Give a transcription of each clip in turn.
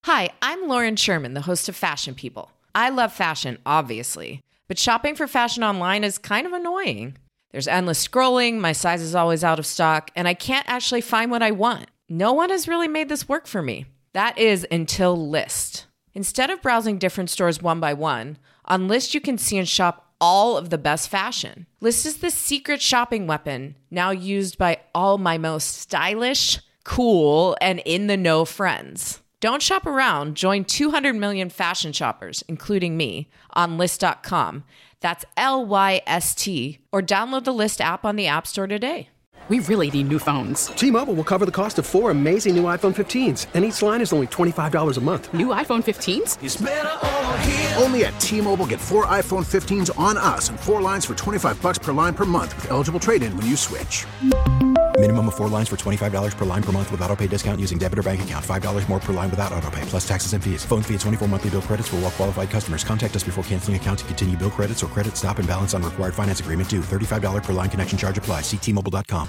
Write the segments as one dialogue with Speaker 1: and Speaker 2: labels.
Speaker 1: Hi, I'm Lauren Sherman, the host of Fashion People. I love fashion, obviously, but shopping for fashion online is kind of annoying. There's endless scrolling, my size is always out of stock, and I can't actually find what I want. No one has really made this work for me. That is until Lyst. Instead of browsing different stores one by one, on Lyst you can see and shop all of the best fashion. Lyst is the secret shopping weapon, now used by all my most stylish, cool, and in-the-know friends. Don't shop around. Join 200 million fashion shoppers, including me, on Lyst.com. That's Lyst, or download the Lyst app on the App Store today.
Speaker 2: We really need new phones.
Speaker 3: T-Mobile will cover the cost of 4 amazing new iPhone 15s, and each line is only $25 a month.
Speaker 2: New iPhone 15s?
Speaker 4: It's better over here. Only at T-Mobile, get 4 iPhone 15s on us and 4 lines for $25 per line per month with eligible trade-in when you switch.
Speaker 5: Minimum of 4 lines for $25 per line per month with autopay discount using debit or bank account. $5 more per line without autopay, plus taxes and fees. Phone fee at 24 monthly bill credits for well-qualified customers. Contact us before canceling account to continue bill credits or credit stop and balance on required finance agreement due. $35 per line connection charge applies. See T-Mobile.com.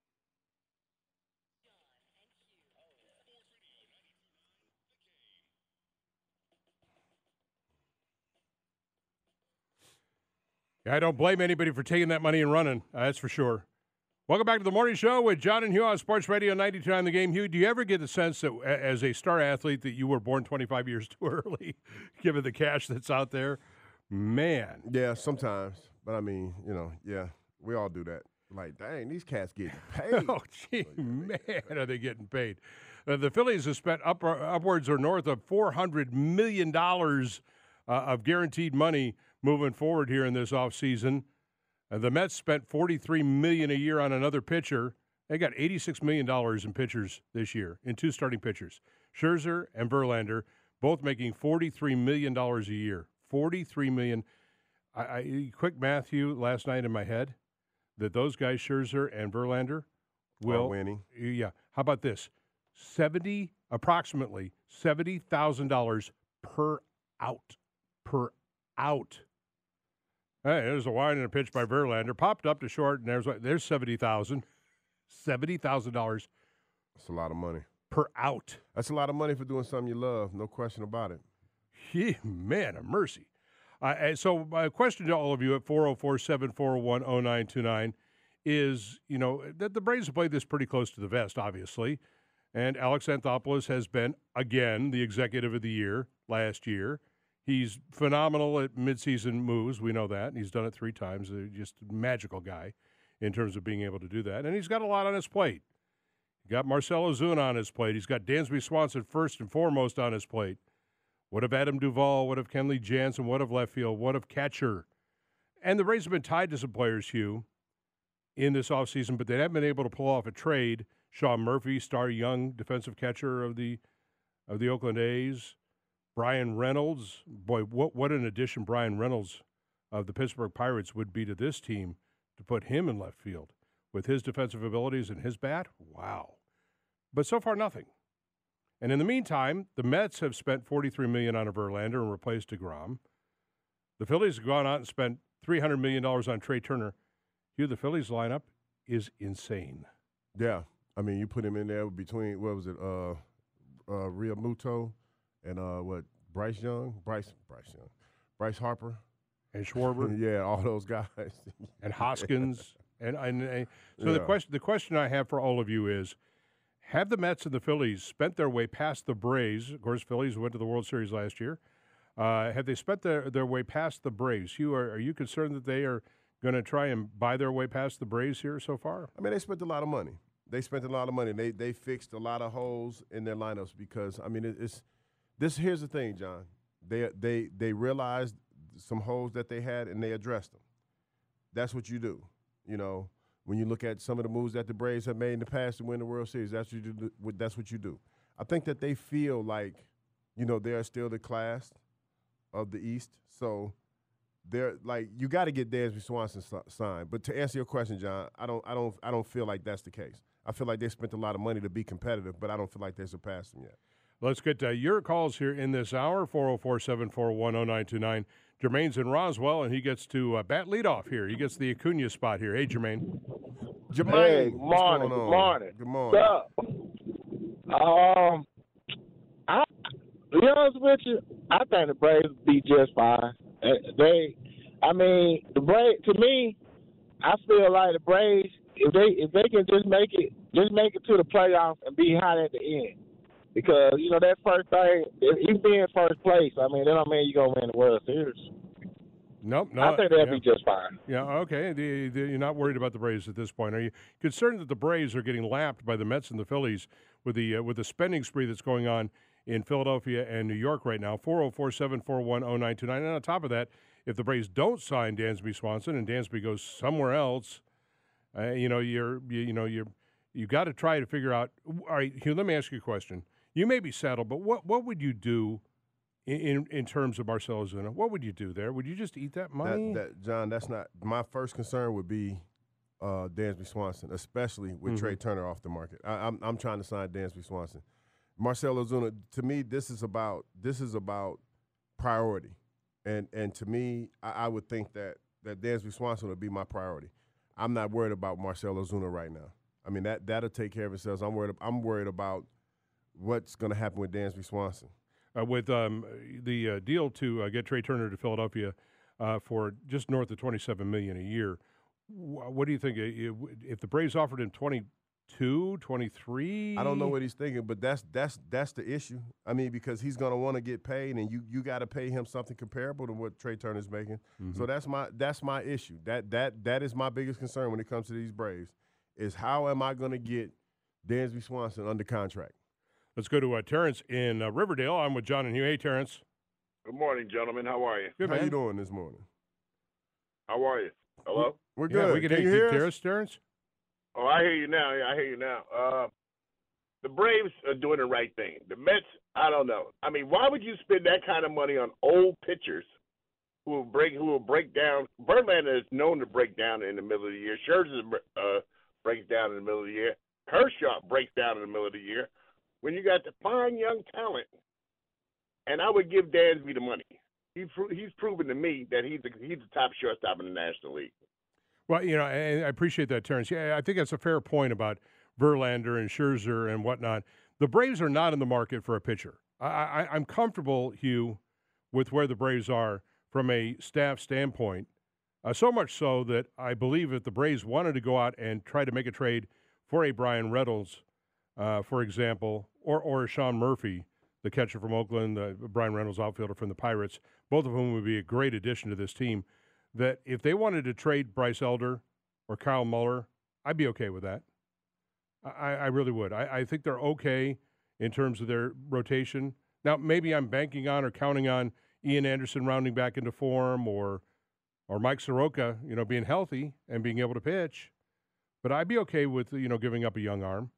Speaker 6: I don't blame anybody for taking that money and running. That's for sure. Welcome back to the morning show with John and Hugh on Sports Radio 92.9 The Game. Hugh, do you ever get the sense that as a star athlete that you were born 25 years too early, given the cash that's out there? Man.
Speaker 7: Yeah, sometimes. But, I mean, yeah, we all do that. Like, dang, these cats getting paid.
Speaker 6: Oh, gee, man, are they getting paid. The Phillies have spent upwards or north of $400 million of guaranteed money moving forward here in this offseason. The Mets spent $43 million a year on another pitcher. They got $86 million in pitchers this year, in 2 starting pitchers. Scherzer and Verlander, both making $43 million a year. $43 million. Quick math, Hugh, last night in my head, that those guys, Scherzer and Verlander, will
Speaker 7: winning.
Speaker 6: Yeah. How about this? Approximately $70,000 per out. Per out. Hey, there's a wind and a pitch by Verlander. Popped up to short, and there's $70,000. $70,000.
Speaker 7: That's a lot of money.
Speaker 6: Per out.
Speaker 7: That's a lot of money for doing something you love. No question about it.
Speaker 6: Yeah, man of mercy. So my question to all of you at 404-741-0929 is, that the Braves have played this pretty close to the vest, obviously. And Alex Anthopoulos has been, again, the executive of the year last year. He's phenomenal at midseason moves. We know that. He's done it 3 times. Just a magical guy in terms of being able to do that. And he's got a lot on his plate. He got Marcell Ozuna on his plate. He's got Dansby Swanson first and foremost on his plate. What of Adam Duvall? What of Kenley Jansen? What of left field? What of catcher? And the Rays have been tied to some players, Hugh, in this offseason, but they haven't been able to pull off a trade. Sean Murphy, star young defensive catcher of the Oakland A's. Brian Reynolds, boy, what an addition Brian Reynolds of the Pittsburgh Pirates would be to this team to put him in left field with his defensive abilities and his bat. Wow. But so far, nothing. And in the meantime, the Mets have spent $43 million on a Verlander and replaced DeGrom. The Phillies have gone out and spent $300 million on Trey Turner. Hugh, the Phillies lineup is insane.
Speaker 7: Yeah. I mean, you put him in there between, what was it, Realmuto and Bryce Young, Bryce Harper,
Speaker 6: and Schwarber.
Speaker 7: Yeah, all those guys,
Speaker 6: and Hoskins. and so yeah. The question I have for all of you is: have the Mets and the Phillies spent their way past the Braves? Of course, Phillies went to the World Series last year. Have they spent their way past the Braves? Hugh, are you concerned that they are going to try and buy their way past the Braves here so far?
Speaker 7: I mean, they spent a lot of money. They fixed a lot of holes in their lineups because, I mean, here's the thing, John. They realized some holes that they had and they addressed them. That's what you do. When you look at some of the moves that the Braves have made in the past to win the World Series, that's what you do. I think that they feel like, they're still the class of the East. So they're like, you got to get Dansby Swanson signed. But to answer your question, John, I don't feel like that's the case. I feel like they spent a lot of money to be competitive, but I don't feel like they surpassed them yet.
Speaker 6: Let's get your calls here in this hour, 404-741-0929. Jermaine's in Roswell, and he gets to bat leadoff here. He gets the Acuna spot here. Hey, Jermaine.
Speaker 8: Hey, good morning.
Speaker 7: Good morning.
Speaker 8: What's up? To be honest with you, I think the Braves be just fine. The Braves. To me, I feel like the Braves, if they can just make it to the playoffs and be hot at the end, because that first thing, even being first place, that don't mean you're gonna win the World Series.
Speaker 6: Nope. No,
Speaker 8: I think they'll be just fine.
Speaker 6: Yeah, okay. You're not worried about the Braves at this point. Are you concerned that the Braves are getting lapped by the Mets and the Phillies with the spending spree that's going on in Philadelphia and New York right now? 404-741-0929. And on top of that, if the Braves don't sign Dansby Swanson and Dansby goes somewhere else, you got to try to figure out. All right, Hugh, let me ask you a question. You may be settled, but what would you do in terms of Marcell Ozuna? What would you do there? Would you just eat that money?
Speaker 7: John, that's not my first concern. Would be Dansby Swanson, especially with Trey Turner off the market. I'm trying to sign Dansby Swanson. Marcell Ozuna, to me, this is about priority, and to me, I would think that Dansby Swanson would be my priority. I'm not worried about Marcell Ozuna right now. I mean that'll take care of itself. I'm worried about what's going to happen with Dansby Swanson.
Speaker 6: With the deal to get Trey Turner to Philadelphia for just north of $27 million a year, what do you think? If the Braves offered him 22, 23?
Speaker 7: I don't know what he's thinking, but that's the issue. I mean, because he's going to want to get paid, and you got to pay him something comparable to what Trey Turner's making. Mm-hmm. So that's my issue. That is my biggest concern when it comes to these Braves, is how am I going to get Dansby Swanson under contract?
Speaker 6: Let's go to Terrence in Riverdale. I'm with John and Hugh. Hey, Terrence.
Speaker 8: Good morning, gentlemen. How are you?
Speaker 6: Good,
Speaker 7: How
Speaker 6: man.
Speaker 7: you doing this morning?
Speaker 8: How are you? Hello?
Speaker 7: We're good.
Speaker 6: Yeah, we can hear you, Terrence.
Speaker 8: Oh, I hear you now. Yeah, I hear you now. The Braves are doing the right thing. The Mets, I don't know. I mean, why would you spend that kind of money on old pitchers who will break down? Verlander is known to break down in the middle of the year. Scherzer breaks down in the middle of the year. Kershaw breaks down in the middle of the year. When you got the fine young talent, and I would give Dansby the money. He's proven to me that he's the top shortstop in the National League.
Speaker 6: Well, I appreciate that, Terrence. Yeah, I think that's a fair point about Verlander and Scherzer and whatnot. The Braves are not in the market for a pitcher. I'm comfortable, Hugh, with where the Braves are from a staff standpoint, so much so that I believe if the Braves wanted to go out and try to make a trade for a Brian Reynolds, for example, or Sean Murphy, the catcher from Oakland, Brian Reynolds outfielder from the Pirates, both of whom would be a great addition to this team, that if they wanted to trade Bryce Elder or Kyle Muller, I'd be okay with that. I really would. I think they're okay in terms of their rotation. Now, maybe I'm banking on or counting on Ian Anderson rounding back into form or Mike Soroka, being healthy and being able to pitch. But I'd be okay with, giving up a young arm.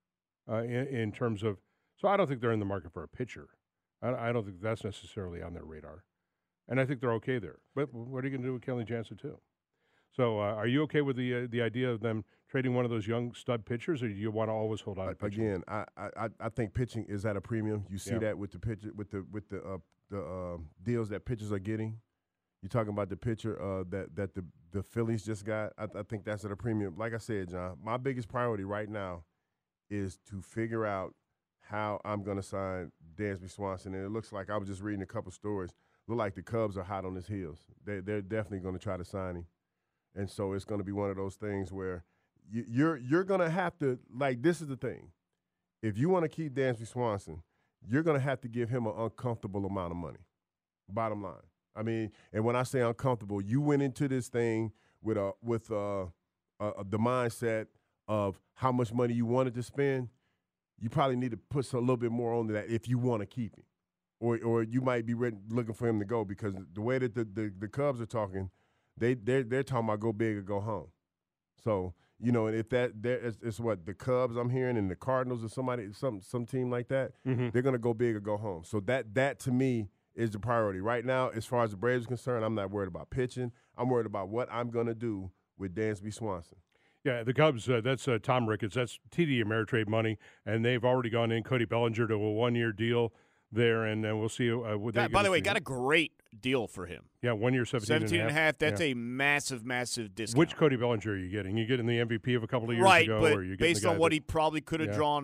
Speaker 6: In terms of, so I don't think they're in the market for a pitcher. I don't think that's necessarily on their radar, and I think they're okay there. But what are you going to do with Kenley Jansen too? So are you okay with the idea of them trading one of those young stud pitchers, or do you want to always hold on to pitching?
Speaker 7: Again, I think pitching is at a premium. You see that with the pitcher, with the deals that pitchers are getting. You're talking about the pitcher that the Phillies just got. I think that's at a premium. Like I said, John, my biggest priority right now is to figure out how I'm going to sign Dansby Swanson. And it looks like, I was just reading a couple stories, look like the Cubs are hot on his heels. They're definitely going to try to sign him. And so it's going to be one of those things where you're going to have to, like, this is the thing. If you want to keep Dansby Swanson, you're going to have to give him an uncomfortable amount of money, bottom line. I mean, and when I say uncomfortable, you went into this thing with the mindset of how much money you wanted to spend. You probably need to put a little bit more on that if you want to keep him, or you might be looking for him to go, because the way that the Cubs are talking, they're talking about go big or go home. So and if it's what the Cubs I'm hearing, and the Cardinals or some team like that, they're gonna go big or go home. So that to me is the priority right now. As far as the Braves are concerned, I'm not worried about pitching. I'm worried about what I'm gonna do with Dansby Swanson.
Speaker 6: Yeah, the Cubs, that's Tom Ricketts. That's TD Ameritrade money, and they've already gone in Cody Bellinger to a one-year deal there, and we'll see what they
Speaker 9: by the way, got a great deal for him.
Speaker 6: Yeah, 1 year,
Speaker 9: 17.5. That's a massive discount.
Speaker 6: Which Cody Bellinger are you getting? You getting the MVP of a couple of years ago?
Speaker 9: Right, but
Speaker 6: or you
Speaker 9: based on what he probably could have drawn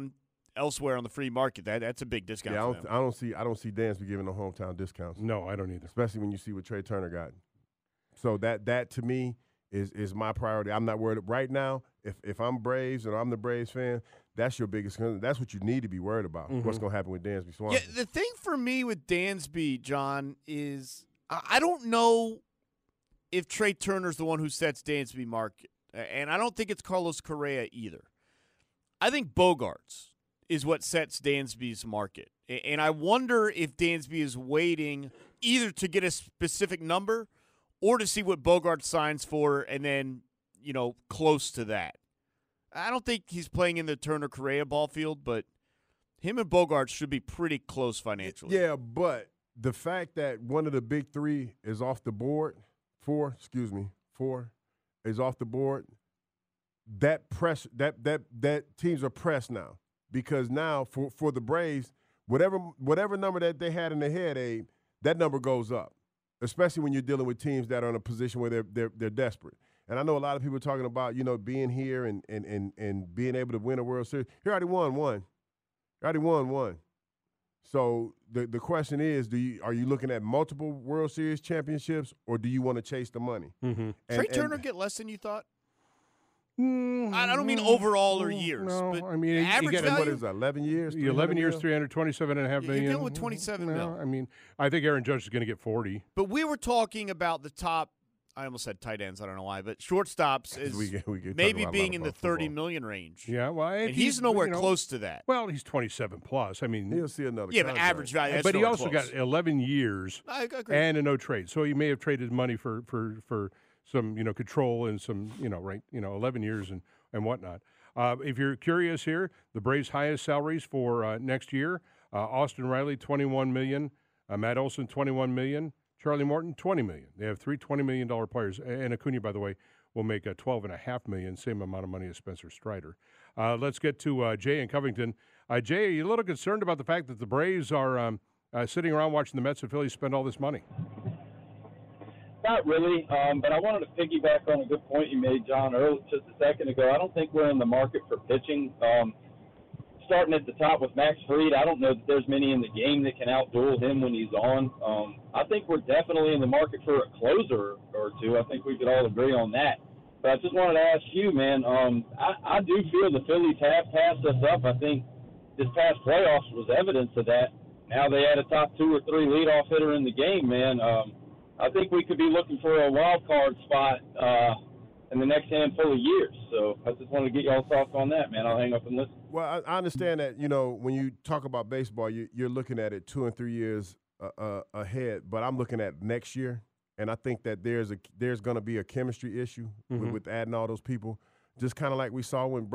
Speaker 9: elsewhere on the free market, that's a big discount.
Speaker 7: Yeah,
Speaker 9: for them.
Speaker 7: I don't see Dansby giving the hometown discounts.
Speaker 6: No, I don't either.
Speaker 7: Especially when you see what Trey Turner got. So that to me is my priority. I'm not worried right now. If I'm Braves and I'm the Braves fan, that's your biggest concern. That's what you need to be worried about. What's going to happen with Dansby Swanson?
Speaker 9: Yeah, the thing for me with Dansby, John, is I don't know if Trey Turner's the one who sets Dansby market, and I don't think it's Carlos Correa either. I think Bogaerts is what sets Dansby's market, and I wonder if Dansby is waiting either to get a specific number or to see what Bogaerts signs for, and then close to that. I don't think he's playing in the Turner Correa ball field, but him and Bogaerts should be pretty close financially.
Speaker 7: Yeah, but the fact that one of the big three is off the board, four is off the board, that teams are pressed now. Because now for the Braves, whatever number that they had in their head, Abe, that number goes up. Especially when you're dealing with teams that are in a position where they're desperate. And I know a lot of people are talking about, being here and being able to win a World Series. He already won one. So the question is, are you looking at multiple World Series championships, or do you want to chase the money?
Speaker 6: Mm-hmm.
Speaker 9: Trey Turner get less than you thought? I don't mean overall or years.
Speaker 6: No,
Speaker 9: but
Speaker 6: I mean,
Speaker 9: average
Speaker 6: you get,
Speaker 9: value?
Speaker 7: What is that, 11 years?
Speaker 6: 11 years, $327.5 million.
Speaker 9: You're dealing with $27 million.
Speaker 6: I mean, I think Aaron Judge is going to get 40.
Speaker 9: But we were talking about the top. I almost said tight ends. I don't know why, but shortstops is maybe being in the $30 million range.
Speaker 6: Yeah, well,
Speaker 9: and he's nowhere close to that.
Speaker 6: Well, he's 27 plus. I mean,
Speaker 7: he'll see another.
Speaker 9: Yeah, but average value.
Speaker 6: But he also got 11 years and a no trade, so he may have traded money for some control and some 11 years and whatnot. If you're curious here, the Braves' highest salaries for next year: Austin Riley, $21 million; Matt Olson, $21 million; Charlie Morton, $20 million. They have three $20 million players, and Acuna, by the way, will make $12.5 million, same amount of money as Spencer Strider. Let's get to Jay in Covington. Jay, are you a little concerned about the fact that the Braves are sitting around watching the Mets and Phillies spend all this money?
Speaker 10: Not really, but I wanted to piggyback on a good point you made, John, just a second ago. I don't think we're in the market for pitching. Starting at the top with Max Fried, I don't know that there's many in the game that can outduel him when he's on. I think we're definitely in the market for a closer or two. I think we could all agree on that. But I just wanted to ask you, man, I do feel the Phillies have passed us up. I think this past playoffs was evidence of that. Now they had a top 2 or 3 leadoff hitter in the game, man. I think we could be looking for a wild card spot in the next handful of years. So I just wanted to get y'all's thoughts on that, man. I'll hang up and listen.
Speaker 7: Well, I understand that, when you talk about baseball, you're looking at it 2 and 3 years ahead, but I'm looking at next year, and I think that there's going to be a chemistry issue with adding all those people, just kind of like we saw when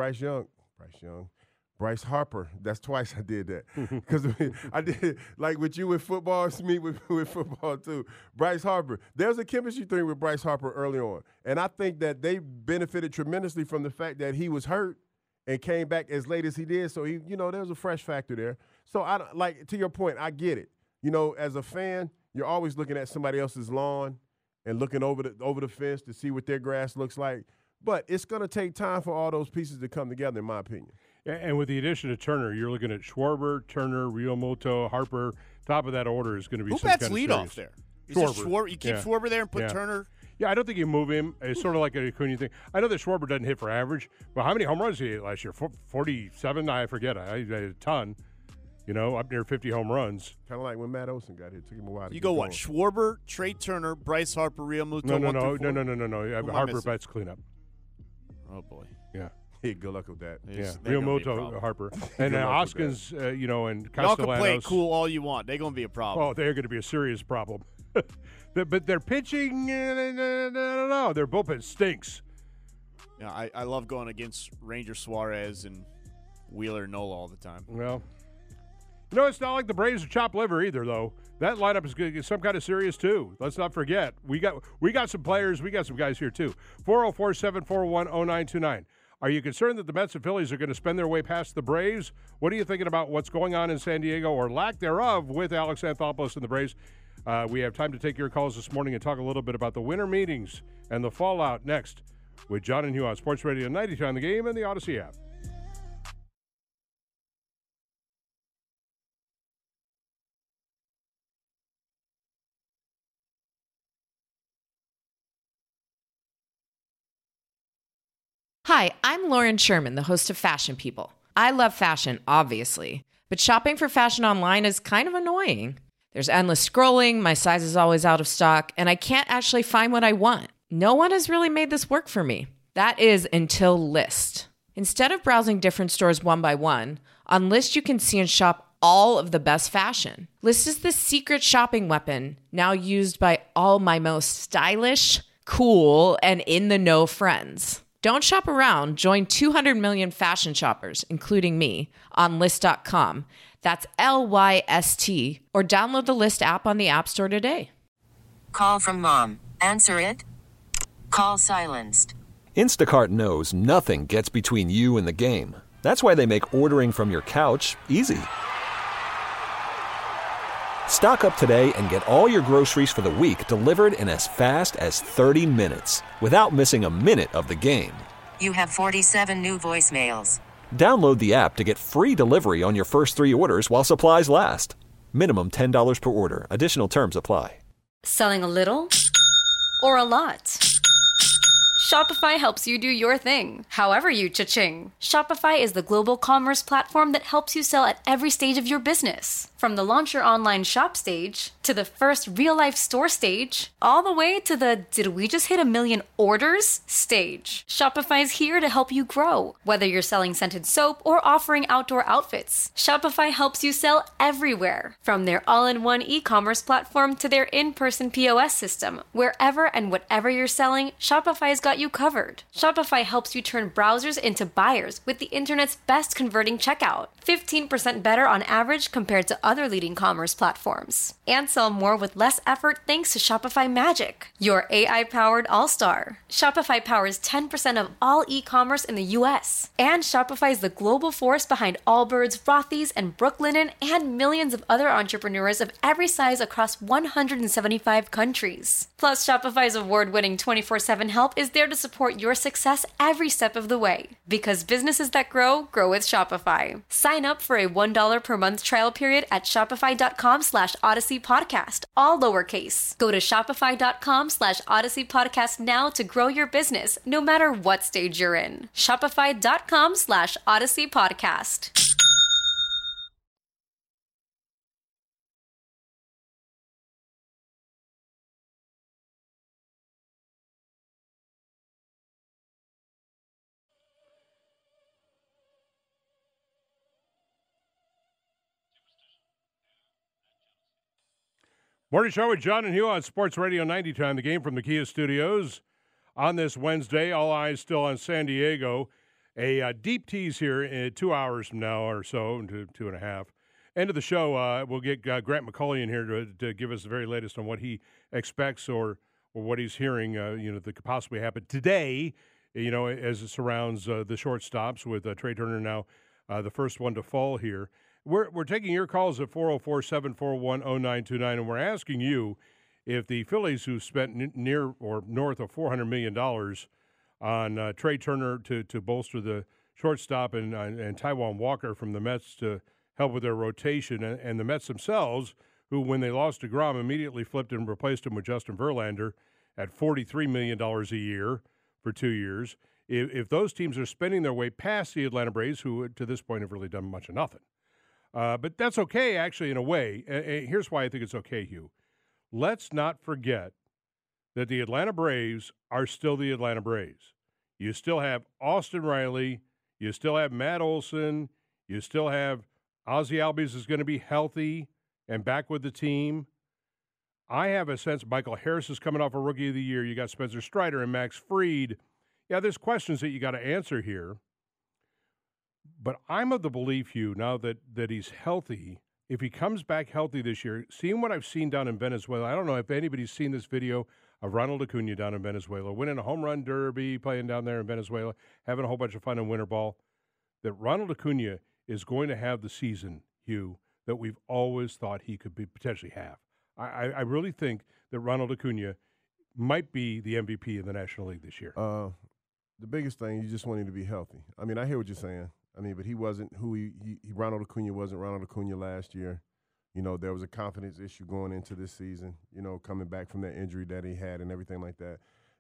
Speaker 7: Bryce Harper. That's twice I did that. Because I did, like with you with football, it's me with football too. Bryce Harper. There's a chemistry thing with Bryce Harper early on. And I think that they benefited tremendously from the fact that he was hurt and came back as late as he did. So, there's a fresh factor there. So, to your point, I get it. As a fan, you're always looking at somebody else's lawn and looking over the fence to see what their grass looks like. But it's going to take time for all those pieces to come together, in my opinion.
Speaker 6: And with the addition of Turner, you're looking at Schwarber, Turner, Realmuto, Harper. Top of that order is going to be some kind of
Speaker 9: lead off there?
Speaker 6: Schwarber.
Speaker 9: You keep Schwarber there and put Turner?
Speaker 6: Yeah, I don't think you move him. It's sort of like a Acuna thing. I know that Schwarber doesn't hit for average, but how many home runs did he hit last year? 47? I forget. I had a ton. Up near 50 home runs.
Speaker 7: Kind of like when Matt Olson got here. It took him a while to
Speaker 9: get going. What? Schwarber, Trey Turner, Bryce Harper, Realmuto.
Speaker 6: No. Harper bats cleanup.
Speaker 9: Oh boy.
Speaker 6: Yeah.
Speaker 7: Hey, good luck with that.
Speaker 6: Yeah. Realmuto, Harper, and Hoskins, and Castellanos.
Speaker 9: Y'all can play it cool all you want. They're going to be a problem.
Speaker 6: Oh, they're going to be a serious problem. But their pitching, I don't know. Their bullpen stinks.
Speaker 9: Yeah, I love going against Ranger Suarez and Wheeler Nola all the time.
Speaker 6: Well, it's not like the Braves are chopped liver either, though. That lineup is good, some kind of serious too. Let's not forget we got some players, we got some guys here too. 404-741-0929. Are you concerned that the Mets and Phillies are going to spend their way past the Braves? What are you thinking about what's going on in San Diego or lack thereof with Alex Anthopoulos and the Braves? We have time to take your calls this morning and talk a little bit about the winter meetings and the fallout next with John and Hugh on Sports Radio 92 on the Game and the Odyssey app.
Speaker 1: Hi, I'm Lauren Sherman, the host of Fashion People. I love fashion, obviously, but shopping for fashion online is kind of annoying. There's endless scrolling, my size is always out of stock, and I can't actually find what I want. No one has really made this work for me. That is until Lyst. Instead of browsing different stores one by one, on Lyst you can see and shop all of the best fashion. Lyst is the secret shopping weapon now used by all my most stylish, cool, and in-the-know friends. Don't shop around. Join 200 million fashion shoppers, including me, on Lyst.com. That's Lyst, or download the Lyst app on the App Store today.
Speaker 11: Call from mom. Answer it. Call silenced.
Speaker 12: Instacart knows nothing gets between you and the game. That's why they make ordering from your couch easy. Stock up today and get all your groceries for the week delivered in as fast as 30 minutes without missing a minute of the game.
Speaker 11: You have 47 new voicemails.
Speaker 12: Download the app to get free delivery on your first 3 orders while supplies last. Minimum $10 per order. Additional terms apply.
Speaker 13: Selling a little or a lot? Shopify helps you do your thing, however you cha-ching. Shopify is the global commerce platform that helps you sell at every stage of your business. From the launch your online shop stage, to the first real-life store stage, all the way to the did we just hit 1 million orders stage. Shopify's here to help you grow. Whether you're selling scented soap or offering outdoor outfits, Shopify helps you sell everywhere. From their all-in-one e-commerce platform to their in-person POS system, wherever and whatever you're selling, Shopify's got you covered. Shopify helps you turn browsers into buyers with the internet's best converting checkout. 15% better on average compared to other leading commerce platforms. And sell more with less effort thanks to Shopify Magic, your AI-powered all-star. Shopify powers 10% of all e-commerce in the U.S. And Shopify is the global force behind Allbirds, Rothy's, and Brooklinen, and millions of other entrepreneurs of every size across 175 countries. Plus, Shopify's award-winning 24/7 help is there to support your success every step of the way. Because businesses that grow, grow with Shopify. Sign up for a $1 per month trial period at shopify.com/Odyssey Podcast, all lowercase. Go to shopify.com/Odyssey Podcast now to grow your business, no matter what stage you're in. Shopify.com/Odyssey Podcast.
Speaker 6: Morning Show with John and Hugh on Sports Radio 90 time. The game from the Kia Studios on this Wednesday. All eyes still on San Diego. A deep tease here in 2 hours from now or so, into 2.5. End of the show, we'll get Grant McCauley in here to give us the very latest on what he expects or what he's hearing, that could possibly happen today, as it surrounds the shortstops with Trey Turner now the first one to fall here. We're taking your calls at 404-741-0929, and we're asking you if the Phillies, who spent near or north of $400 million on Trey Turner to bolster the shortstop and Taijuan Walker from the Mets to help with their rotation, and the Mets themselves, who, when they lost DeGrom, immediately flipped and replaced him with Justin Verlander at $43 million a year for 2 years. If those teams are spending their way past the Atlanta Braves, who to this point have really done much of nothing. But that's okay, actually, in a way. Here's why I think it's okay, Hugh. Let's not forget that the Atlanta Braves are still the Atlanta Braves. You still have Austin Riley. You still have Matt Olson. You still have Ozzie Albies is going to be healthy and back with the team. I have a sense Michael Harris is coming off a Rookie of the Year. You got Spencer Strider and Max Fried. Yeah, there's questions that you got to answer here. But I'm of the belief, Hugh, now that he's healthy, if he comes back healthy this year, seeing what I've seen down in Venezuela, I don't know if anybody's seen this video of Ronald Acuna down in Venezuela, winning a home run derby, playing down there in Venezuela, having a whole bunch of fun in winter ball, that Ronald Acuna is going to have the season, Hugh, that we've always thought he could potentially have. I really think that Ronald Acuna might be the MVP in the National League this year.
Speaker 7: The biggest thing, you just want him to be healthy. I mean, I hear what you're saying. But he wasn't who Ronald Acuna wasn't Ronald Acuna last year. There was a confidence issue going into this season, coming back from that injury that he had and everything like that.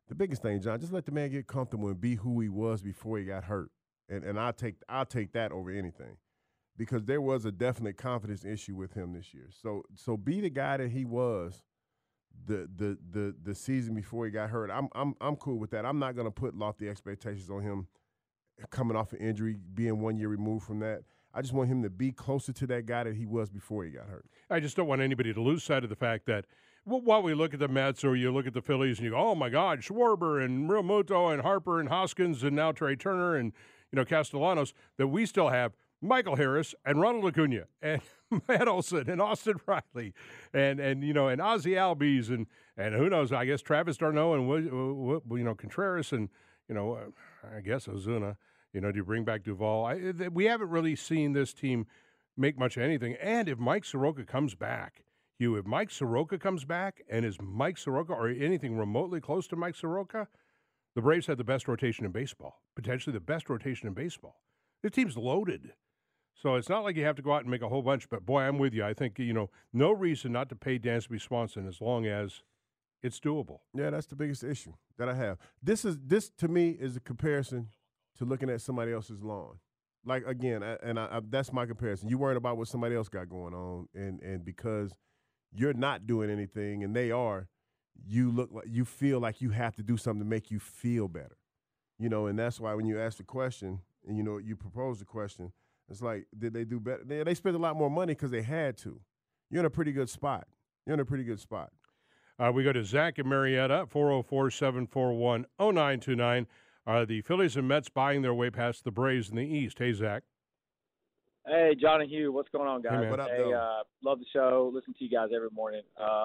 Speaker 7: the biggest thing, John, just let the man get comfortable and be who he was before he got hurt. And I'll take that over anything, because there was a definite confidence issue with him this year. So be the guy that he was the season before he got hurt. I'm cool with that. I'm not going to put lofty expectations on him coming off an injury, being 1 year removed from that. I just want him to be closer to that guy that he was before he got hurt.
Speaker 6: I just don't want anybody to lose sight of the fact that while we look at the Mets or you look at the Phillies and you go, oh, my God, Schwarber and Realmuto and Harper and Hoskins and now Trey Turner and, Castellanos, that we still have Michael Harris and Ronald Acuna and Matt Olson and Austin Riley and Ozzie Albies and who knows, I guess Travis d'Arnaud and Contreras and, I guess Ozuna. Do you bring back Duvall? We haven't really seen this team make much of anything. And if Mike Soroka comes back, if Mike Soroka comes back and is Mike Soroka or anything remotely close to Mike Soroka, the Braves had the best rotation in baseball, potentially the best rotation in baseball. The team's loaded. So it's not like you have to go out and make a whole bunch. But, boy, I'm with you. I think, no reason not to pay Dansby Swanson as long as it's doable.
Speaker 7: Yeah, that's the biggest issue that I have. This to me, is a comparison to looking at somebody else's lawn. Like, again, that's my comparison. You worried about what somebody else got going on, and because you're not doing anything and they are, you feel like you have to do something to make you feel better. And that's why when you ask the question and, you propose the question, it's like, did they do better? They spent a lot more money because they had to. You're in a pretty good spot.
Speaker 6: We go to Zach and Marietta, 404-741-0929. Are the Phillies and Mets buying their way past the Braves in the East? Hey, Zach.
Speaker 14: Hey, John and Hugh. What's going on, guys?
Speaker 6: Hey, what up,
Speaker 14: love the show. Listen to you guys every morning.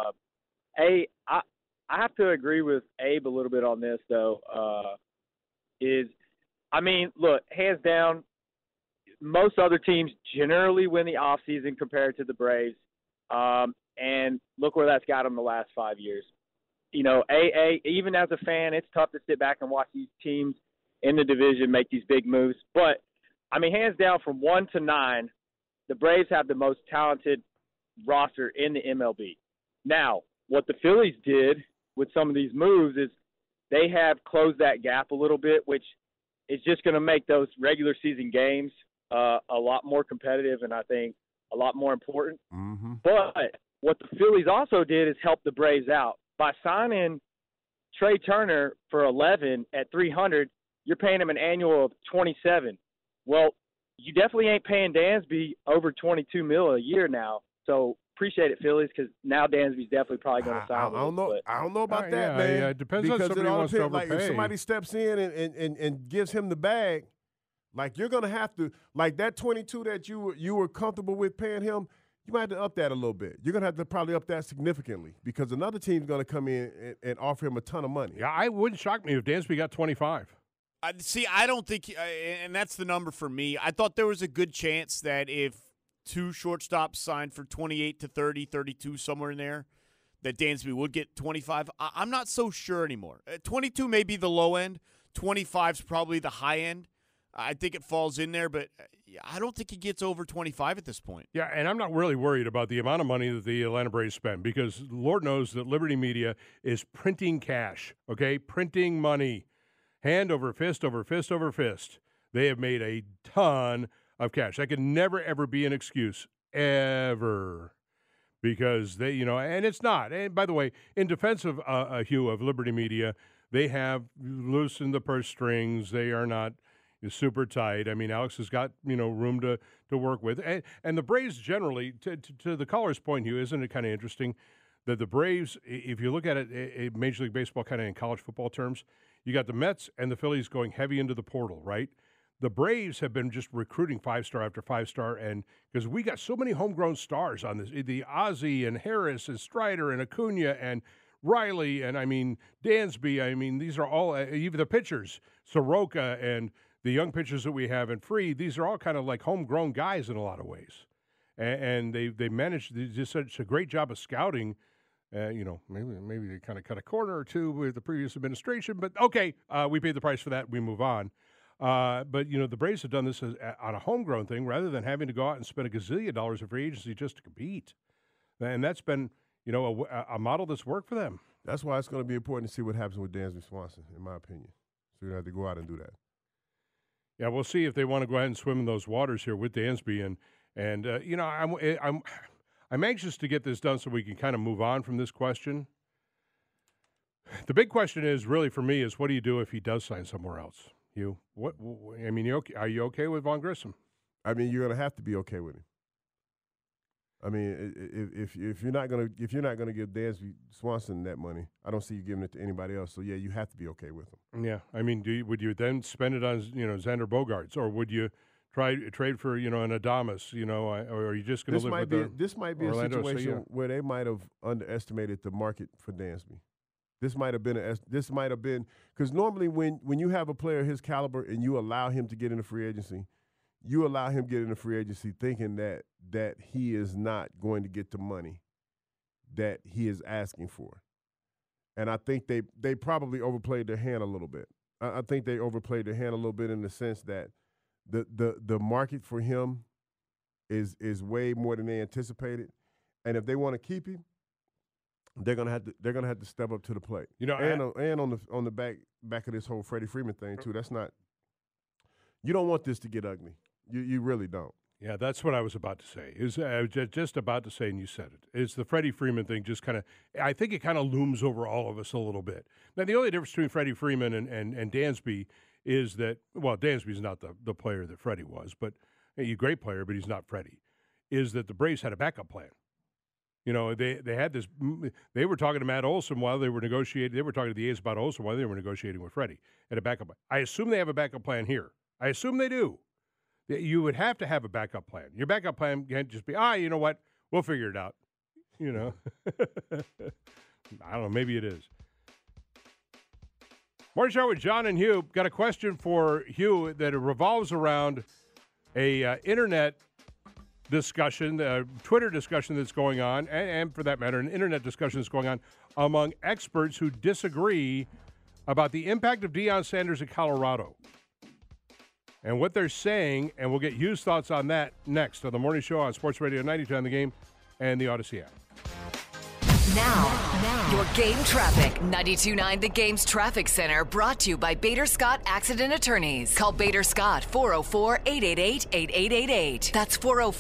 Speaker 14: I have to agree with Abe a little bit on this, though. Look, hands down, most other teams generally win the offseason compared to the Braves. And look where that's got them the last 5 years. Even as a fan, it's tough to sit back and watch these teams in the division make these big moves. But, hands down, from 1 to 9, the Braves have the most talented roster in the MLB. Now, what the Phillies did with some of these moves is they have closed that gap a little bit, which is just going to make those regular season games a lot more competitive and I think a lot more important.
Speaker 7: Mm-hmm.
Speaker 14: But what the Phillies also did is help the Braves out. By signing Trey Turner for $11 at $300, you're paying him an annual of $27. Well, you definitely ain't paying Dansby over $22 million a year now. So appreciate it, Phillies, because now Dansby's definitely probably going to sign.
Speaker 7: I don't know about that, man.
Speaker 6: Yeah, it depends on somebody wants to overpay.
Speaker 7: Like if somebody steps in and gives him the bag, like you're going to have to, like that 22 that you were comfortable with paying him, you might have to up that a little bit. You're going to have to probably up that significantly because another team's going to come in and offer him a ton of money.
Speaker 6: Yeah, it wouldn't shock me if Dansby got 25.
Speaker 9: I don't think, and that's the number for me. I thought there was a good chance that if two shortstops signed for 28 to 30, 32, somewhere in there, that Dansby would get 25. I'm not so sure anymore. 22 may be the low end. 25 is probably the high end. I think it falls in there, but I don't think he gets over 25 at this point.
Speaker 6: Yeah, and I'm not really worried about the amount of money that the Atlanta Braves spend because Lord knows that Liberty Media is printing cash, okay? Printing money. Hand over fist over fist over fist. They have made a ton of cash. That can never, ever be an excuse, ever. Because they, and it's not. And by the way, in defense of Hugh of Liberty Media, they have loosened the purse strings. They are not super tight. Alex has got, room to work with. And the Braves generally, to the caller's point, Hugh, isn't it kind of interesting that the Braves, if you look at it, Major League Baseball kind of in college football terms, you got the Mets and the Phillies going heavy into the portal, right? The Braves have been just recruiting 5-star after 5-star, and because we got so many homegrown stars on this, the Ozzie and Harris and Strider and Acuna and Riley and, Dansby. These are all, even the pitchers, Soroka and the young pitchers that we have in Free, these are all kind of like homegrown guys in a lot of ways. And they managed to do such a great job of scouting. Maybe they kind of cut a corner or two with the previous administration, but okay, we paid the price for that. We move on. But the Braves have done this on a homegrown thing rather than having to go out and spend $1 gazillion of free agency just to compete. And that's been, a model that's worked for them.
Speaker 7: That's why it's going to be important to see what happens with Dansby Swanson, in my opinion. So you have to go out and do that.
Speaker 6: Yeah, we'll see if they want to go ahead and swim in those waters here with Dansby, and I'm anxious to get this done so we can kind of move on from this question. The big question is really for me is what do you do if he does sign somewhere else? Are you okay with Vaughn Grissom?
Speaker 7: I mean, you're going to have to be okay with him. I mean, if you're not gonna give Dansby Swanson that money, I don't see you giving it to anybody else. So yeah, you have to be okay with him.
Speaker 6: Yeah, I mean, would you then spend it on Xander Bogaerts, or would you trade for an Adames, or are you just going to live with
Speaker 7: this might be
Speaker 6: Orlando,
Speaker 7: a situation where they might have underestimated the market for Dansby. This might have been because normally when you have a player his caliber and you allow him to get into free agency. You allow him to get into free agency thinking that he is not going to get the money that he is asking for. And I think they probably overplayed their hand a little bit. I think they overplayed their hand a little bit in the sense that the market for him is way more than they anticipated. And if they want to keep him, they're gonna have to step up to the plate. And on the back of this whole Freddie Freeman thing too. That's not. You don't want this to get ugly. You really don't.
Speaker 6: Yeah, that's what I was about to say. I was just about to say, and you said it. It's the Freddie Freeman thing just kind of – I think it kind of looms over all of us a little bit. Now, the only difference between Freddie Freeman and Dansby is that – well, Dansby's not the player that Freddie was, but he's a great player, but he's not Freddie, is that the Braves had a backup plan. They had this – they were talking to Matt Olson while they were negotiating – they were talking to the A's about Olson while they were negotiating with Freddie at a backup plan. I assume they have a backup plan here. I assume they do. You would have to have a backup plan. Your backup plan can't just be, you know what, we'll figure it out. I don't know, maybe it is. Morning Show with John and Hugh. Got a question for Hugh that revolves around a internet discussion, a Twitter discussion that's going on, and for that matter, an internet discussion that's going on among experts who disagree about the impact of Deion Sanders in Colorado. And what they're saying, and we'll get Hugh's thoughts on that next on the Morning Show on Sports Radio 92 on the Game and the Odyssey app.
Speaker 15: Now, your game traffic. 92.9 The Game's Traffic Center, brought to you by Bader Scott Accident Attorneys. Call Bader Scott, 404-888-8888. That's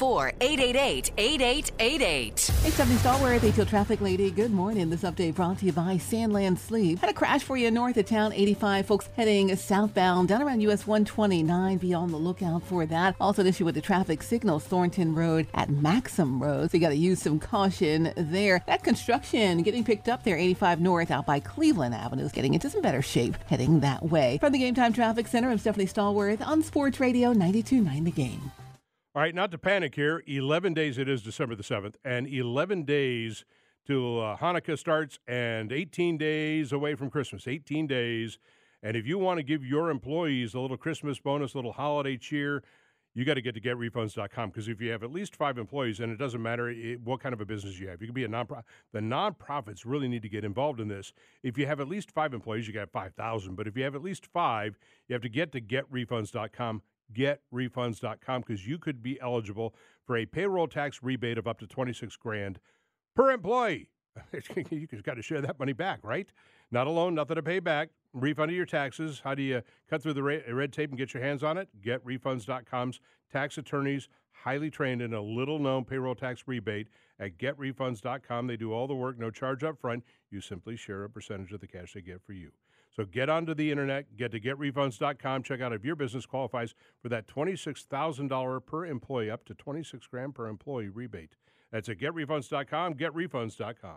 Speaker 15: 404-888-8888.
Speaker 16: Hey, 70 Stallworth, ATL Traffic Lady. Good morning. This update brought to you by Sandland Sleep. Had a crash for you north of town, 85. Folks heading southbound down around US 129. Be on the lookout for that. Also, an issue with the traffic signals, Thornton Road at Maxim Road. So you got to use some caution there. That construction getting picked up there, 85 north out by Cleveland Avenue, is getting into some better shape heading that way. From the Game Time Traffic Center, I'm Stephanie Stallworth on Sports Radio 92.9 The Game.
Speaker 6: All right, not to panic here. 11 days it is December the 7th, and 11 days till Hanukkah starts, and 18 days away from Christmas. 18 days. And if you want to give your employees a little Christmas bonus, a little holiday cheer, you got to get to GetRefunds.com, because if you have at least 5 employees, and it doesn't matter what kind of a business you have, you can be a nonprofit. The nonprofits really need to get involved in this. If you have at least 5 employees, you got 5,000. But if you have at least 5, you have to GetRefunds.com, GetRefunds.com, because you could be eligible for a payroll tax rebate of up to $26,000 per employee. You just got to share that money back, right? Not alone, nothing to pay back. Refund of your taxes. How do you cut through the red tape and get your hands on it? GetRefunds.com's tax attorneys, highly trained in a little-known payroll tax rebate at GetRefunds.com. They do all the work, no charge up front. You simply share a percentage of the cash they get for you. So get onto the internet, get to GetRefunds.com. Check out if your business qualifies for that $26,000 per employee, up to $26,000 per employee rebate. That's at GetRefunds.com, GetRefunds.com.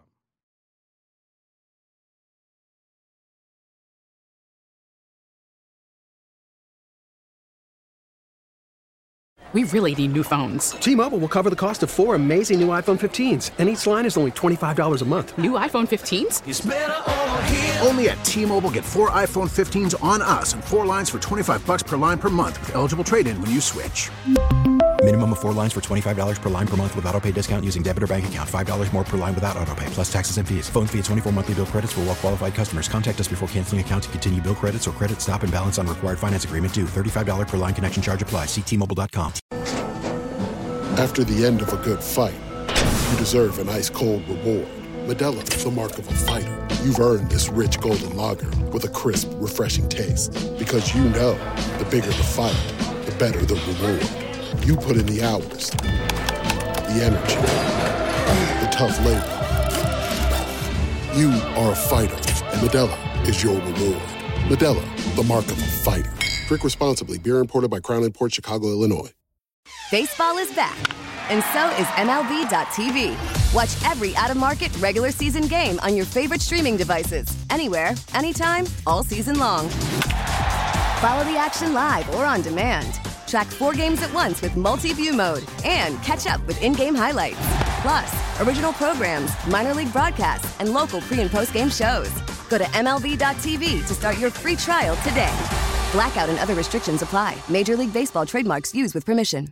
Speaker 2: We really need new phones.
Speaker 3: T-Mobile will cover the cost of 4 amazing new iPhone 15s, and each line is only $25 a month.
Speaker 2: New iPhone 15s?
Speaker 4: It's better over here. Only at T-Mobile, get 4 iPhone 15s on us and 4 lines for $25 per line per month with eligible trade-in when you switch.
Speaker 5: Minimum of 4 lines for $25 per line per month with autopay discount using debit or bank account. $5 more per line without autopay, plus taxes and fees. Phone fee at 24 monthly bill credits for well-qualified customers. Contact us before canceling account to continue bill credits or credit stop and balance on required finance agreement due. $35 per line connection charge applies. See T-Mobile.com.
Speaker 17: After the end of a good fight, you deserve an ice-cold reward. Modelo, the mark of a fighter. You've earned this rich golden lager with a crisp, refreshing taste. Because you know, the bigger the fight, the better the reward. You put in the hours, the energy, the tough labor. You are a fighter, and Modelo is your reward. Modelo, the mark of a fighter. Drink responsibly. Beer imported by Crown Imports, Chicago, Illinois.
Speaker 18: Baseball is back, and so is MLB.tv. Watch every out-of-market regular season game on your favorite streaming devices, anywhere, anytime, all season long. Follow the action live or on demand. Track 4 games at once with multi-view mode and catch up with in-game highlights. Plus, original programs, minor league broadcasts, and local pre- and post-game shows. Go to MLB.tv to start your free trial today. Blackout and other restrictions apply. Major League Baseball trademarks used with permission.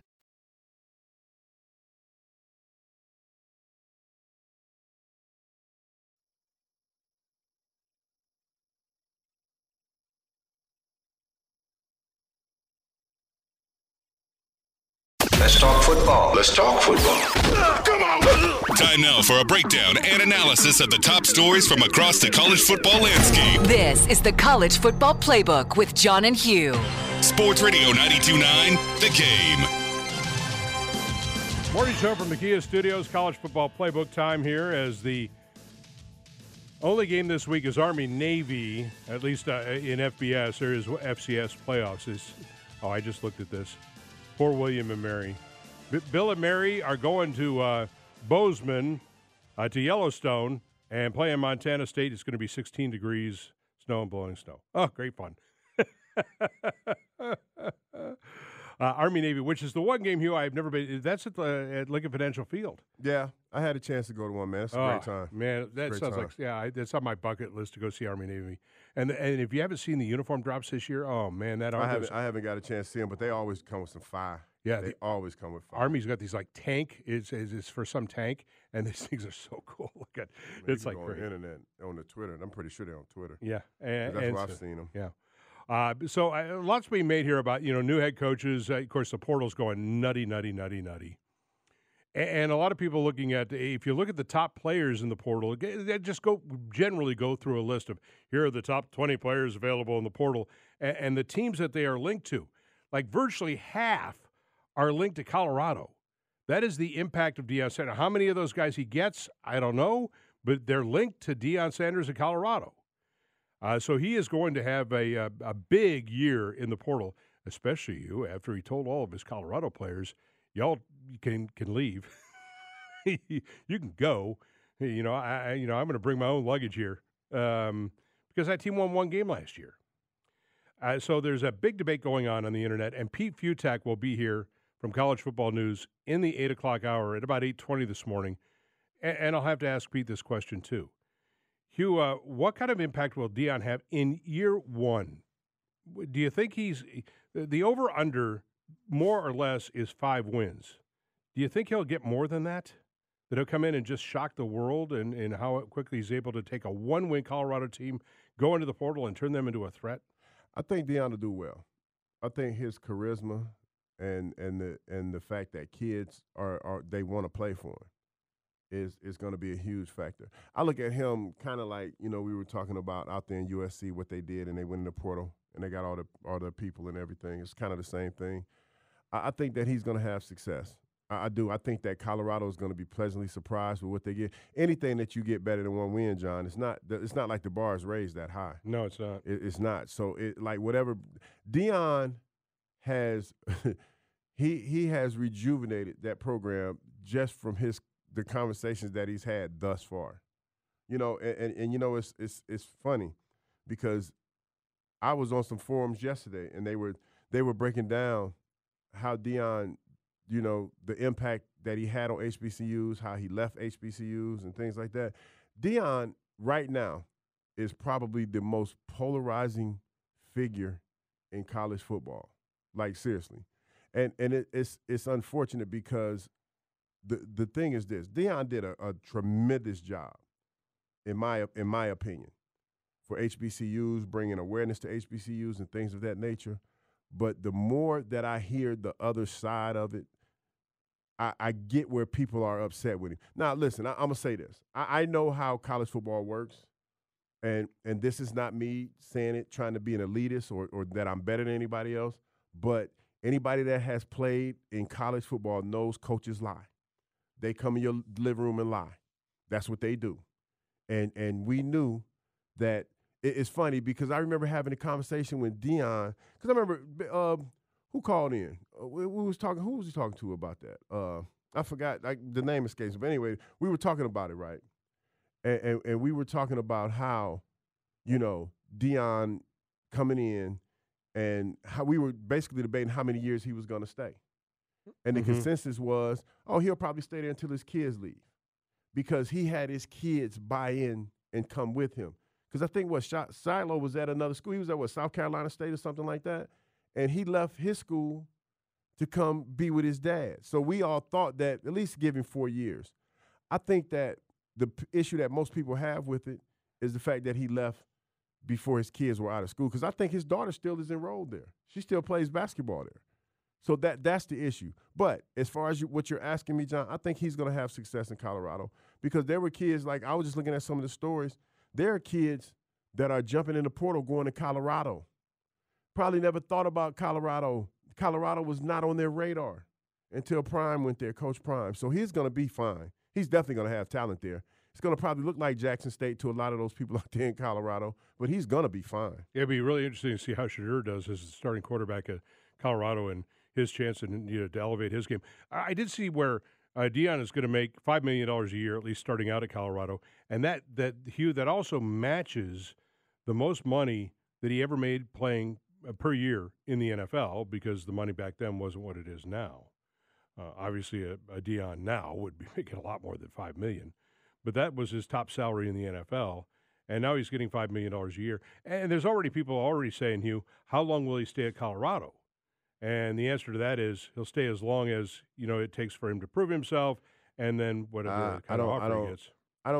Speaker 19: Let's talk football. Let's talk football.
Speaker 20: Come on. Time now for a breakdown and analysis of the top stories from across the college football landscape.
Speaker 15: This is the College Football Playbook with John and Hugh.
Speaker 20: Sports Radio 92.9, The Game.
Speaker 6: Morning show from the Kia Studios. College Football Playbook time here as the only game this week is Army-Navy, at least in FBS. There is FCS playoffs. I just looked at this. Poor William and Mary. Bill and Mary are going to Bozeman, to Yellowstone, and playing Montana State. It's going to be 16 degrees, snow and blowing snow. Oh, great fun. Army-Navy, which is the one game, Hugh, I've never been. That's at Lincoln Financial Field.
Speaker 7: Yeah, I had a chance to go to one, man. It's a great time.
Speaker 6: Man, that sounds like, that's on my bucket list to go see Army-Navy. And if you haven't seen the uniform drops this year, oh, man, I
Speaker 7: haven't got a chance to see them, but they always come with some fire.
Speaker 6: Yeah.
Speaker 7: They always come with fire.
Speaker 6: Army's got these, like, tank. It's for some tank, and these things are so cool. Look at it's like
Speaker 7: on
Speaker 6: great.
Speaker 7: the internet, on the Twitter, and I'm pretty sure they're on Twitter.
Speaker 6: Yeah.
Speaker 7: That's where I've seen them.
Speaker 6: Yeah. So lots being made here about, new head coaches. Of course, the portal's going nutty. And a lot of people looking at, if you look at the top players in the portal, just generally go through a list of, here are the top 20 players available in the portal, and the teams that they are linked to. Like virtually half are linked to Colorado. That is the impact of Deion Sanders. How many of those guys he gets, I don't know, but they're linked to Deion Sanders in Colorado. So he is going to have a big year in the portal, especially you, after he told all of his Colorado players, y'all can leave. You can go. I'm going to bring my own luggage here because that team won one game last year. So there's a big debate going on the internet, and Pete Futak will be here from College Football News in the 8 o'clock hour at about 8:20 this morning, and I'll have to ask Pete this question too. Hugh, what kind of impact will Deion have in year one? Do you think the over-under more or less is 5 wins? Do you think he'll get more than that? That he'll come in and just shock the world and how quickly he's able to take a 1-win Colorado team, go into the portal, and turn them into a threat?
Speaker 7: I think Deion will do well. I think his charisma and the fact that kids are they want to play for him is going to be a huge factor. I look at him kind of like, we were talking about out there in USC, what they did, and they went in the portal, and they got all the people and everything. It's kind of the same thing. I think that he's going to have success. I do. I think that Colorado is going to be pleasantly surprised with what they get. Anything that you get better than 1 win, John, it's not like the bar is raised that high.
Speaker 6: No, it's not.
Speaker 7: It's not. So, whatever Deion has he has rejuvenated that program just from the conversations that he's had thus far. It's funny because I was on some forums yesterday and they were breaking down how Deion, the impact that he had on HBCUs, how he left HBCUs and things like that. Deion right now is probably the most polarizing figure in college football. Like seriously. And it's unfortunate because the thing is this: Deion did a tremendous job, in my opinion, for HBCUs, bringing awareness to HBCUs and things of that nature. But the more that I hear the other side of it, I get where people are upset with him. Now, listen, I'm going to say this. I know how college football works, and this is not me saying it, trying to be an elitist or that I'm better than anybody else, but anybody that has played in college football knows coaches lie. They come in your living room and lie. That's what they do. And we knew that it's funny because I remember having a conversation with Deion, because I remember who called in? Who was he talking to about that? I forgot. The name escapes me. But anyway, we were talking about it, right? And we were talking about how, Deion coming in and how we were basically debating how many years he was going to stay. And the consensus was, he'll probably stay there until his kids leave because he had his kids buy in and come with him. Because I think Shiloh was at another school. He was at, South Carolina State or something like that? And he left his school to come be with his dad. So we all thought that at least give him 4 years. I think that the issue that most people have with it is the fact that he left before his kids were out of school, because I think his daughter still is enrolled there. She still plays basketball there. So that's the issue. But as far as what you're asking me, John, I think he's going to have success in Colorado because there were kids, like I was just looking at some of the stories, there are kids that are jumping in the portal going to Colorado. Probably never thought about Colorado. Colorado was not on their radar until Prime went there, Coach Prime. So he's going to be fine. He's definitely going to have talent there. It's going to probably look like Jackson State to a lot of those people out there in Colorado, but he's going to be fine.
Speaker 6: Yeah, it'd be really interesting to see how Shadur does as the starting quarterback at Colorado and his chance to elevate his game. I did see where Deion is going to make $5 million a year, at least starting out at Colorado, and that also matches the most money that he ever made playing per year in the NFL, because the money back then wasn't what it is now. Obviously, a Deion now would be making a lot more than $5 million, but that was his top salary in the NFL, and now he's getting $5 million a year. And there's already people saying, Hugh, how long will he stay at Colorado? And the answer to that is he'll stay as long as it takes for him to prove himself, and then whatever kind of offer he gets.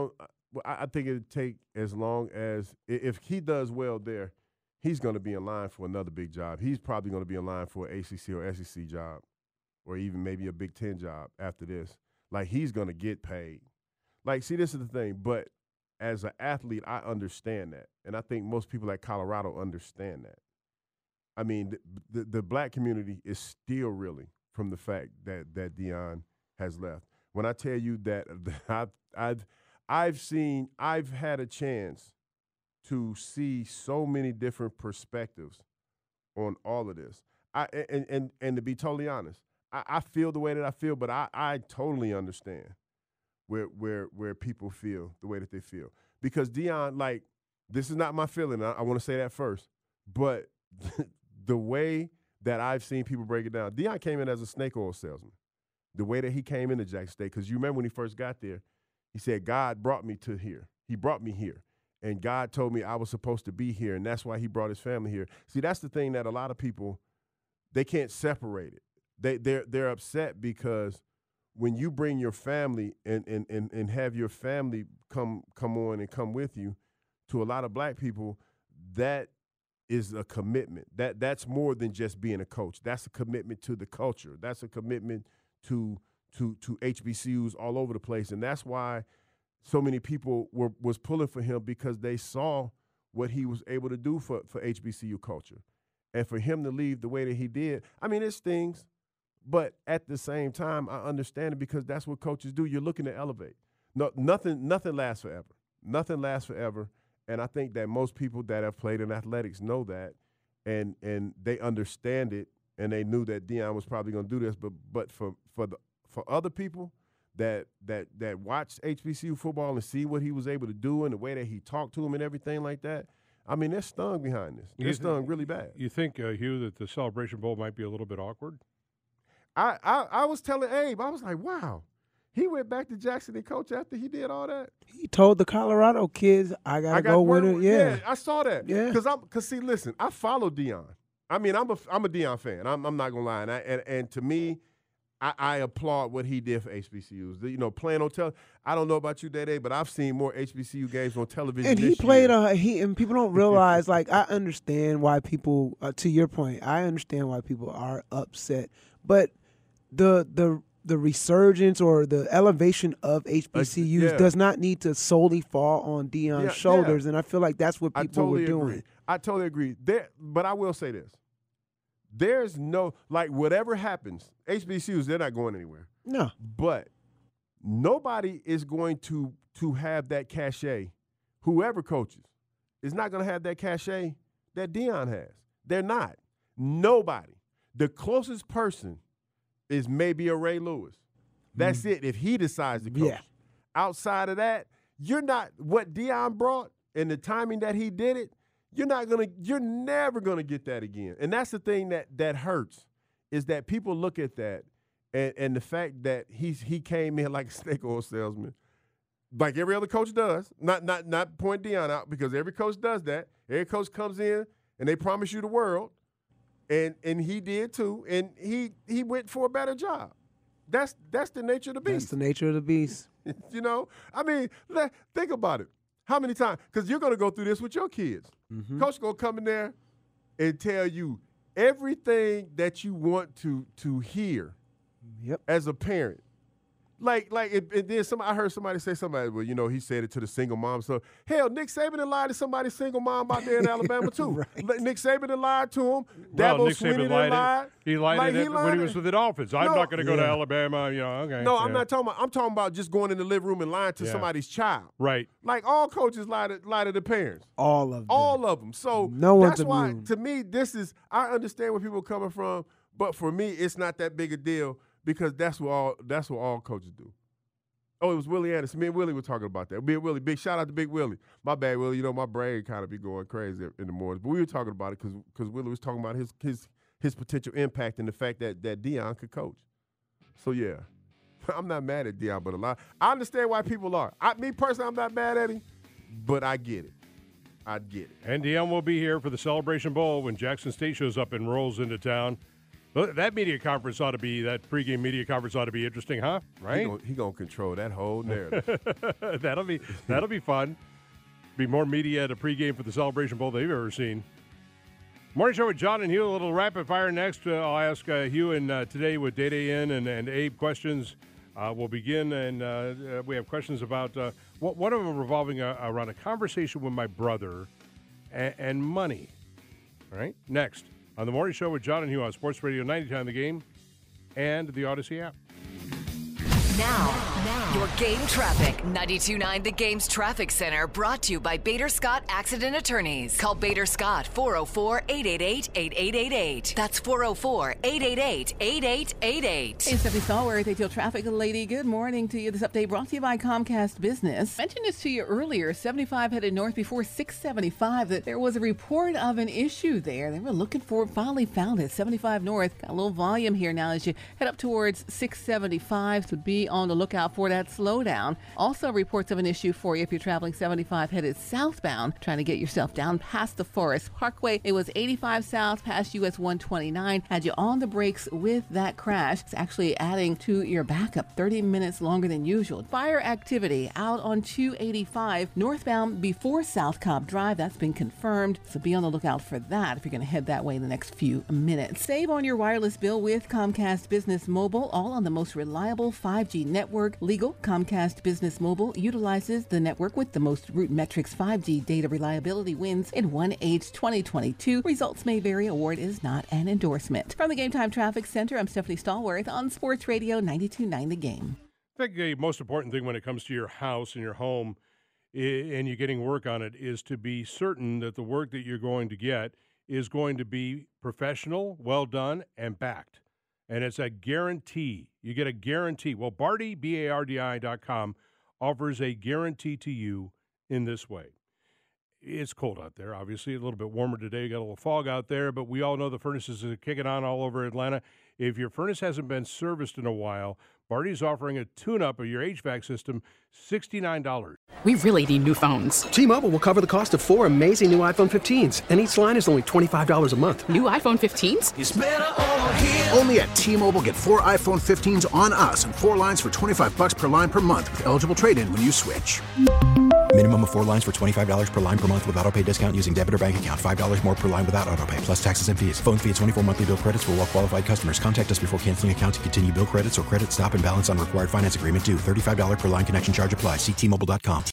Speaker 7: I think it'd take as long as if he does well there. He's going to be in line for another big job. He's probably going to be in line for an ACC or SEC job, or even maybe a Big Ten job after this. Like, he's going to get paid. Like, see, this is the thing. But as an athlete, I understand that. And I think most people at Colorado understand that. I mean, the black community is still reeling from the fact that Deion has left. When I tell you that I've had a chance to see so many different perspectives on all of this. And to be totally honest, I feel the way that I feel, but I totally understand where people feel the way that they feel. Because Deion, like, this is not my feeling. I want to say that first. But the way that I've seen people break it down, Deion came in as a snake oil salesman. The way that he came into Jackson State, because you remember when he first got there, he said, God brought me to here. He brought me here. And God told me I was supposed to be here, and that's why he brought his family here. See, that's the thing that a lot of people, they can't separate it. They're upset because when you bring your family and have your family come on and come with you, to a lot of black people, that is a commitment. That's more than just being a coach. That's a commitment to the culture. That's a commitment to HBCUs all over the place, and that's why so many people was pulling for him, because they saw what he was able to do for HBCU culture. And for him to leave the way that he did, I mean, it stings, but at the same time, I understand it, because that's what coaches do. You're looking to elevate. No, nothing lasts forever. Nothing lasts forever. And I think that most people that have played in athletics know that, and they understand it, and they knew that Deion was probably going to do this. But for other people that watch HBCU football and see what he was able to do and the way that he talked to them and everything like that, I mean, they're stung behind this. They're stung really bad.
Speaker 6: You think, Hugh, that the Celebration Bowl might be a little bit awkward?
Speaker 7: I was telling Abe, I was like, wow. He went back to Jackson and coach after he did all that.
Speaker 2: He told the Colorado kids, I got to go win it. Yeah,
Speaker 7: I saw that.
Speaker 2: Yeah.
Speaker 7: Because see, listen, I follow Deion. I mean, I'm a Deion fan. I'm not going to lie. And to me, I applaud what he did for HBCUs. Playing on television. I don't know about you, Day, but I've seen more HBCU games on television.
Speaker 2: And he played and people don't realize. Like, I understand why people. To your point, I understand why people are upset. But the the resurgence or the elevation of HBCUs does not need to solely fall on Deion's shoulders, and I feel like that's what people were doing.
Speaker 7: I totally agree. But I will say this. There's no, like, whatever happens, HBCUs, they're not going anywhere.
Speaker 2: No.
Speaker 7: But nobody is going to have that cachet. Whoever coaches is not going to have that cachet that Deion has. They're not. Nobody. The closest person is maybe a Ray Lewis. That's it if he decides to coach.
Speaker 2: Yeah.
Speaker 7: Outside of that, you're not – what Deion brought and the timing that he did it, you're never going to get that again. And that's the thing that hurts is that people look at that and the fact that he came in like a snake oil salesman, like every other coach does. Not point Deion out because every coach does that. Every coach comes in and they promise you the world, and he did too, and he went for a better job. That's the nature of the beast.
Speaker 2: That's the nature of the beast.
Speaker 7: You know, I mean, think about it. How many times? Because you're going to go through this with your kids.
Speaker 2: Mm-hmm.
Speaker 7: Coach going to come in there and tell you everything that you want to hear as a parent. Like, and then I heard somebody say well, you know, he said it to the single mom. So, hell, Nick Saban had lied to somebody's single mom out there in Alabama, too. Right. Nick Saban had lied to him.
Speaker 6: Well,
Speaker 7: Nick Saban lied.
Speaker 6: He lied when he was with the Dolphins. I'm not going to go to Alabama. You know, okay.
Speaker 7: No, I'm not talking about. I'm talking about just going in the living room and lying to somebody's child.
Speaker 6: Right.
Speaker 7: Like all coaches lie to the parents.
Speaker 2: All of them.
Speaker 7: All of them. So that's why, to me, this is. I understand where people are coming from, but for me, it's not that big a deal because that's what all coaches do. Oh, it was Willie Anderson. Me and Willie were talking about that. Me and Willie, big shout out to Big Willie. My bad, Willie. You know, my brain kind of be going crazy in the mornings. But we were talking about it because Willie was talking about his potential impact and the fact that Deion could coach. So, yeah, I'm not mad at Deion, but a lot. I understand why people are. Me personally, I'm not mad at him, but I get it. I get it.
Speaker 6: And Deion will be here for the Celebration Bowl when Jackson State shows up and rolls into town. That media conference ought to be, that pregame media conference ought to be interesting, huh? Right?
Speaker 7: He gonna control that whole narrative.
Speaker 6: That'll be fun. Be more media at a pregame for the Celebration Bowl they've ever seen. Morning Show with John and Hugh. A little rapid fire next. I'll ask Hugh and today with Day In and Abe questions. We'll begin, and we have questions about one of them revolving around a conversation with my brother and money. All right, next on the Morning Show with John and Hugh on Sports Radio 99 The Game and the Odyssey app.
Speaker 15: Now, your game traffic. 92.9 The Game's Traffic Center brought to you by Bader Scott Accident Attorneys. Call Bader Scott 404-888-8888. That's 404-888-8888.
Speaker 16: Hey, Stephanie Stallworth, ATL Traffic Lady. Good morning to you. This update brought to you by Comcast Business. I mentioned this to you earlier. 75 headed north before 675. That there was a report of an issue there. They were looking for it. Finally found it. 75 north. Got a little volume here now as you head up towards 675. So be on the lookout for that slowdown. Also reports of an issue for you if you're traveling 75 headed southbound, trying to get yourself down past the Forest Parkway. It was 85 south past US 129. Had you on the brakes with that crash. It's actually adding to your backup 30 minutes longer than usual. Fire activity out on 285 northbound before South Cobb Drive. That's been confirmed. So be on the lookout for that if you're going to head that way in the next few minutes. Save on your wireless bill with Comcast Business Mobile, all on the most reliable 5G network. Legal, Comcast Business Mobile utilizes the network with the most root metrics. 5G data reliability wins in 1H 2022. Results may vary. Award is not an endorsement. From the Game Time Traffic Center, I'm Stephanie Stallworth on Sports Radio 92.9 The Game.
Speaker 6: I think the most important thing when it comes to your house and your home and you're getting work on it is to be certain that the work that you're going to get is going to be professional, well done, and backed. And it's a guarantee. You get a guarantee. Well, Bardi, BARDI.com, offers a guarantee to you in this way. It's cold out there, obviously. A little bit warmer today. Got a little fog out there, but we all know the furnaces are kicking on all over Atlanta. If your furnace hasn't been serviced in a while, Bardi's offering a tune-up of your HVAC system, $69.
Speaker 21: We really need new phones.
Speaker 3: T-Mobile will cover the cost of 4 amazing new iPhone 15s, and each line is only $25 a month.
Speaker 21: New iPhone 15s?
Speaker 4: It's better over here. Only at T-Mobile, get 4 iPhone 15s on us and 4 lines for $25 per line per month with eligible trade-in when you switch.
Speaker 5: Minimum of 4 lines for $25 per line per month with autopay discount using debit or bank account. $5 more per line without autopay, plus taxes and fees. Phone fee at 24 monthly bill credits for well-qualified customers. Contact us before canceling account to continue bill credits or credit stop and balance on required finance agreement due. $35 per line connection charge applies. See T-Mobile.com.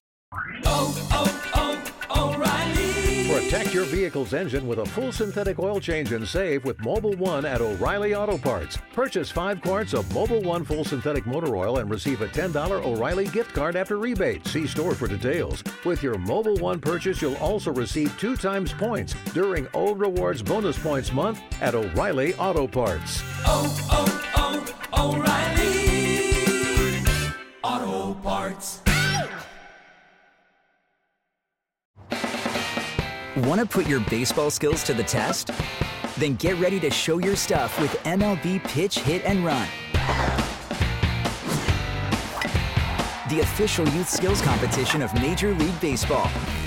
Speaker 8: O'Reilly. Protect your vehicle's engine with a full synthetic oil change and save with Mobil 1 at O'Reilly Auto Parts. Purchase 5 quarts of Mobil 1 full synthetic motor oil and receive a $10 O'Reilly gift card after rebate. See store for details. With your Mobil 1 purchase, you'll also receive 2 times points during O Rewards Bonus Points Month at O'Reilly Auto Parts.
Speaker 22: O'Reilly Auto Parts.
Speaker 23: Want to put your baseball skills to the test? Then get ready to show your stuff with MLB Pitch, Hit, and Run. The official youth skills competition of Major League Baseball.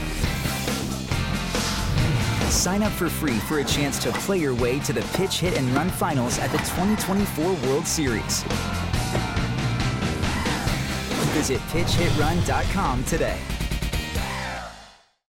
Speaker 23: Sign up for free for a chance to play your way to the Pitch, Hit, and Run finals at the 2024 World Series. Visit PitchHitRun.com today.